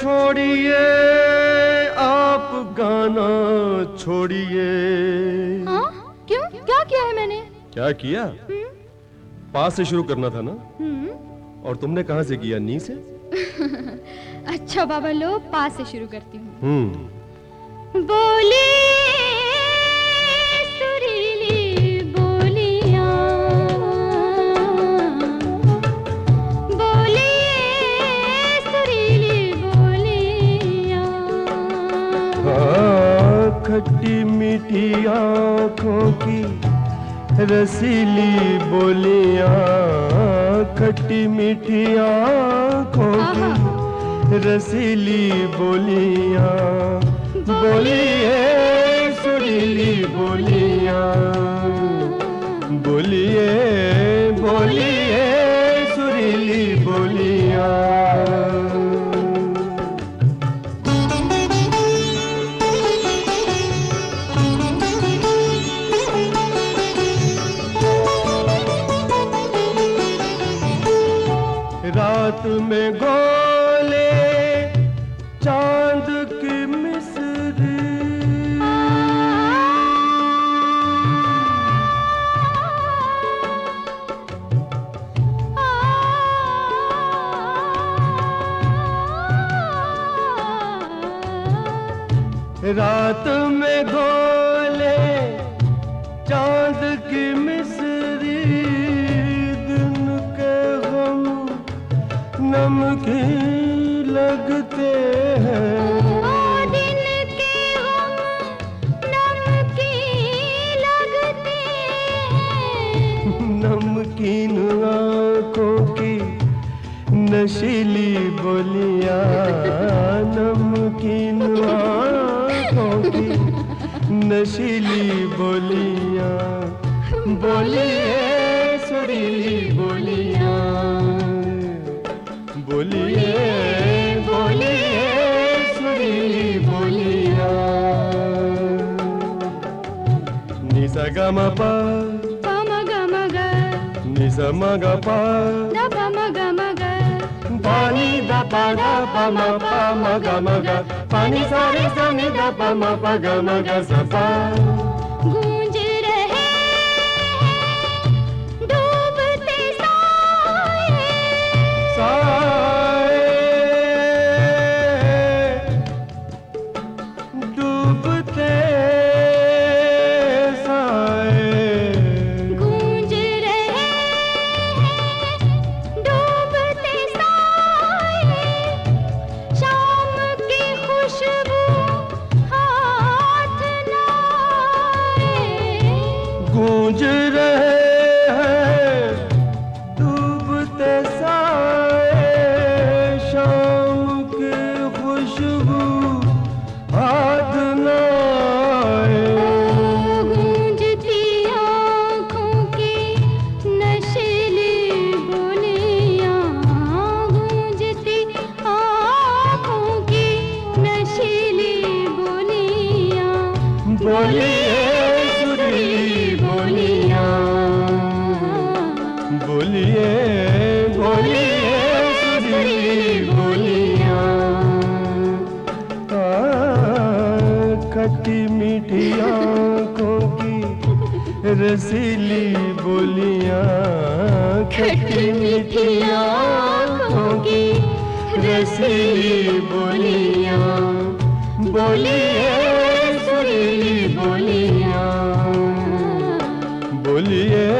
छोड़िए आप गाना छोड़िए। हाँ? क्यों? क्या किया है मैंने? क्या किया? पास से शुरू करना था ना? और तुमने कहां से किया? नी से? अच्छा बाबा लो, पास से शुरू करती हूँ। बोली सुरीली बोलियां, बोलिए सुरीली बोलियां। खट्टी मीठी आँखों की रसीली बोलियां, खट्टी मीठी आँखों की रसीली बोलियां, बोलिए सुरीली बोलियां, बोलिए बोलिए सुरीली बोलियां। रात में गोले चांद की मिस्री, रात में गोले चांद की मिस्री, दिन के गम नमकीन लगते हैं, दिन के गम नमकीन लगते हैं। नमकीन आँखों की नशीली बोलियां, नमकीन आँखों की नशीली बोलियां, बोलिए सुरीली बोलियां, बोलिए बोलिए सुरीली बोलियां। निसा गा मा पा, पा म ग म ग, निसा मा गा पा, द प म ग म ग, पानी दा पा गा पा म गा म गा, पानी सारे सनी दा पा म पा गा म गा सा पा। गूंज रहे डूबते साए, साए डूबते साए, गूंज रहे डूबते साए, शाम की खुशबू हाथ लाए। गूंज रहे हैं डूबते साए, शाम की खुशबू हाथ न आए। गूंजती आँखों की नशीली बोलियां, गूंजती आँखों की नशीली बोलियां, बोलिए सुरीली बोलियां, बोलिए बोलिए सुरीली बोलियां। खट्टी मीठी आँखों की रसीली बोलियां, खट्टी मीठी आँखों की रसीली बोलियां, बोलिए सुरीली बोलियां, बोलिए